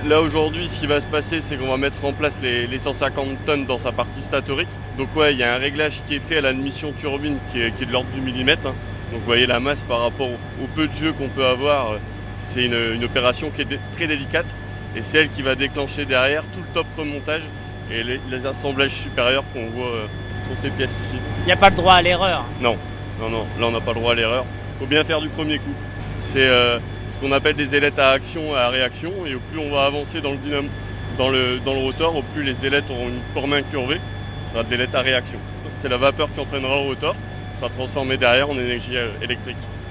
Là aujourd'hui, ce qui va se passer, c'est qu'on va mettre en place les 150 tonnes dans sa partie statorique. Donc ouais, il y a un réglage qui est fait à l'admission turbine qui est de l'ordre du millimètre, hein. Donc vous voyez la masse par rapport au peu de jeu qu'on peut avoir, c'est une opération qui est très délicate. Et c'est elle qui va déclencher derrière tout le top remontage et les assemblages supérieurs qu'on voit sur ces pièces ici. Il n'y a pas le droit à l'erreur. Non, là on n'a pas le droit à l'erreur. Il faut bien faire du premier coup. C'est ce qu'on appelle des ailettes à action et à réaction, et au plus on va avancer dans le dynamo, dans le rotor, au plus les ailettes auront une forme incurvée, ce sera des ailettes à réaction. C'est la vapeur qui entraînera le rotor, sera transformée derrière en énergie électrique.